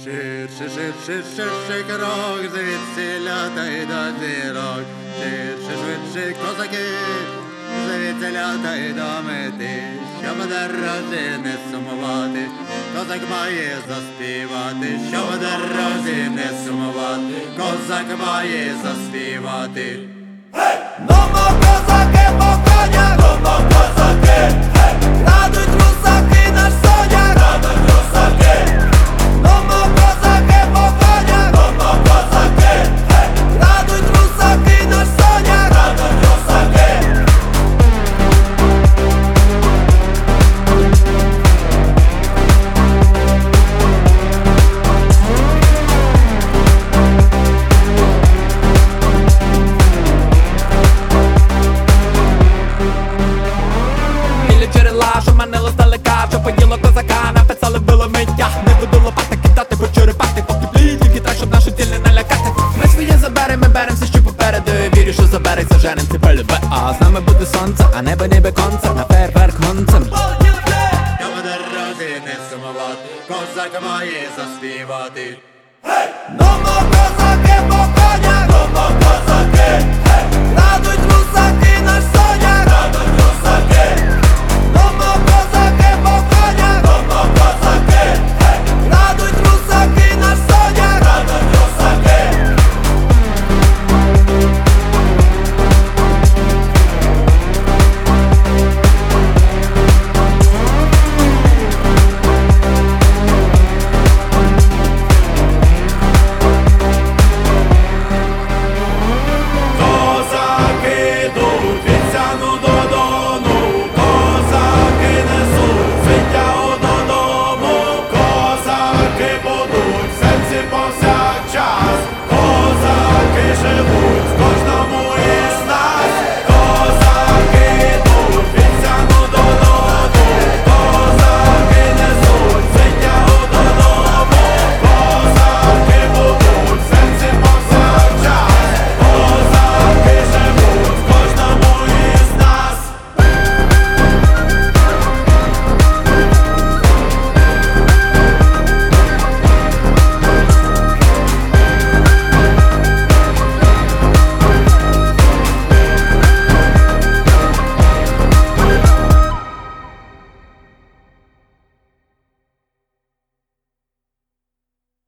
Ширше, ширше, ширше крок, звідсіля та й до зірок. Ширше, швидше, козаки, звідсіля та й до мети. Щоб дорозі не сумувати, козак має заспівати. Щоб дорозі не сумувати, козак має заспівати. Нумо, козаки, по конях! Нумо, козаки! Крадуть русаки наш соняк! Крадуть русаки! Нумо, козаки, по конях! Нумо, козаки! Крадуть русаки наш соняк! Крадуть русаки! Що манило здалека, що поїло козака, написали було миття. Не буду лопати кидати, по черепати, поки плій, тільки так, щоб нашу ціль не налякати. Ми своє заберем, ми берем все, що попереду. Вірю, що забереться, женем це полюбе. А з нами буде сонце, а небо ніби конце, на фейерверк гонцем. Щоб дорозі не сумувати, козак має заспівати. Нумо, козаки, по конях! Нумо, козаки!